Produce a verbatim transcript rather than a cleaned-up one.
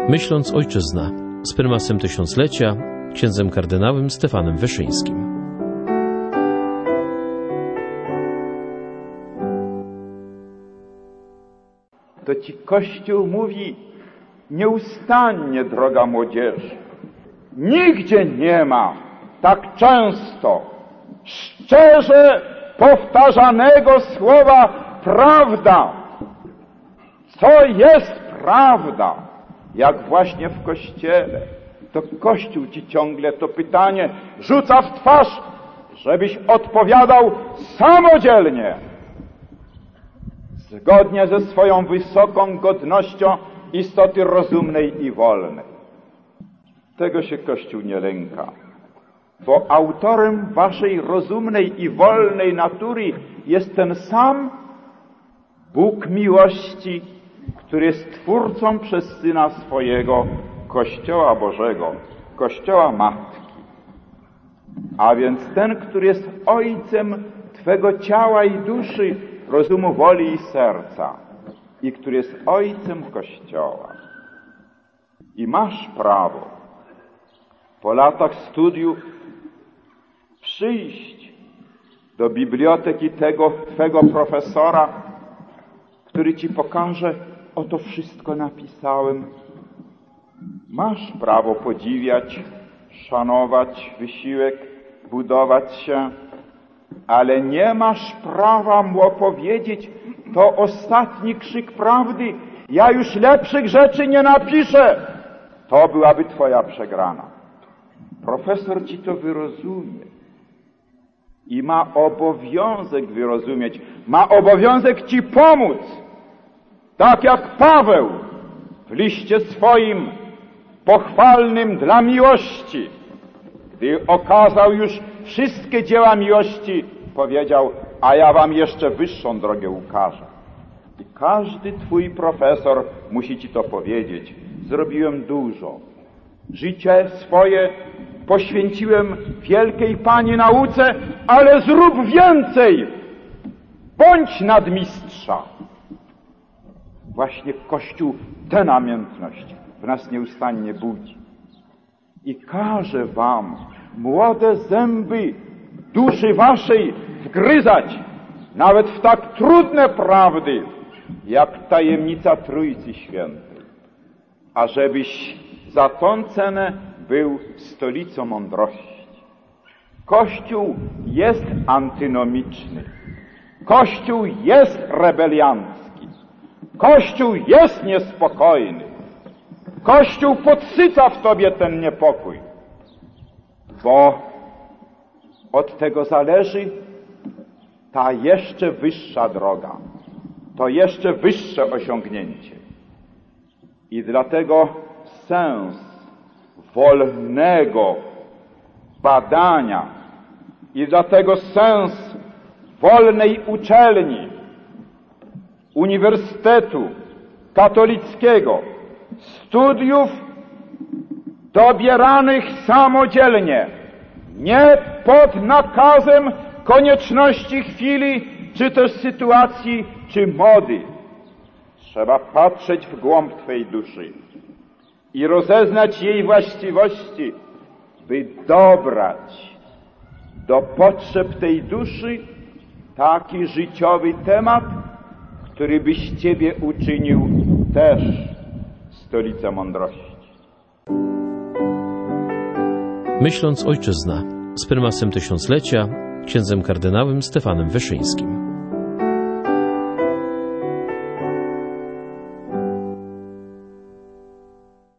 Myśląc Ojczyzna z prymasem tysiąclecia, księdzem kardynałem Stefanem Wyszyńskim. To ci Kościół mówi nieustannie, droga młodzieży. Nigdzie nie ma tak często szczerze powtarzanego słowa prawda. Co jest prawda? Jak właśnie w Kościele. To Kościół ci ciągle to pytanie rzuca w twarz, żebyś odpowiadał samodzielnie, zgodnie ze swoją wysoką godnością istoty rozumnej i wolnej. Tego się Kościół nie lęka, bo autorem waszej rozumnej i wolnej natury jest ten sam Bóg miłości, który jest Twórcą przez Syna swojego Kościoła Bożego, Kościoła Matki. A więc ten, który jest Ojcem twego ciała i duszy, rozumu, woli i serca i który jest Ojcem Kościoła. I masz prawo po latach studiów przyjść do biblioteki tego twego profesora, który ci pokaże: oto wszystko napisałem. Masz prawo podziwiać, szanować wysiłek, budować się, ale nie masz prawa mu opowiedzieć: to ostatni krzyk prawdy, ja już lepszych rzeczy nie napiszę. To byłaby twoja przegrana. Profesor ci to wyrozumie i ma obowiązek wyrozumieć, ma obowiązek ci pomóc, tak jak Paweł w liście swoim pochwalnym dla miłości, gdy okazał już wszystkie dzieła miłości, powiedział: a ja wam jeszcze wyższą drogę ukażę. I każdy twój profesor musi ci to powiedzieć. Zrobiłem dużo. Życie swoje poświęciłem wielkiej Pani nauce, ale zrób więcej. Bądź nadmistrza. Właśnie Kościół tę namiętność w nas nieustannie budzi. I każe wam młode zęby duszy waszej wgryzać, nawet w tak trudne prawdy, jak tajemnica Trójcy Świętej, ażebyś za tą cenę był stolicą mądrości. Kościół jest antynomiczny. Kościół jest rebeliancki. Kościół jest niespokojny. Kościół podsyca w tobie ten niepokój, bo od tego zależy ta jeszcze wyższa droga, to jeszcze wyższe osiągnięcie. I dlatego sens wolnego badania i dlatego sens wolnej uczelni, uniwersytetu katolickiego, studiów dobieranych samodzielnie, nie pod nakazem konieczności chwili, czy też sytuacji, czy mody. Trzeba patrzeć w głąb twej duszy i rozeznać jej właściwości, by dobrać do potrzeb tej duszy taki życiowy temat, który by z ciebie uczynił też stolicę mądrości. Myśląc Ojczyzna z prymasem tysiąclecia, księdzem kardynałem Stefanem Wyszyńskim.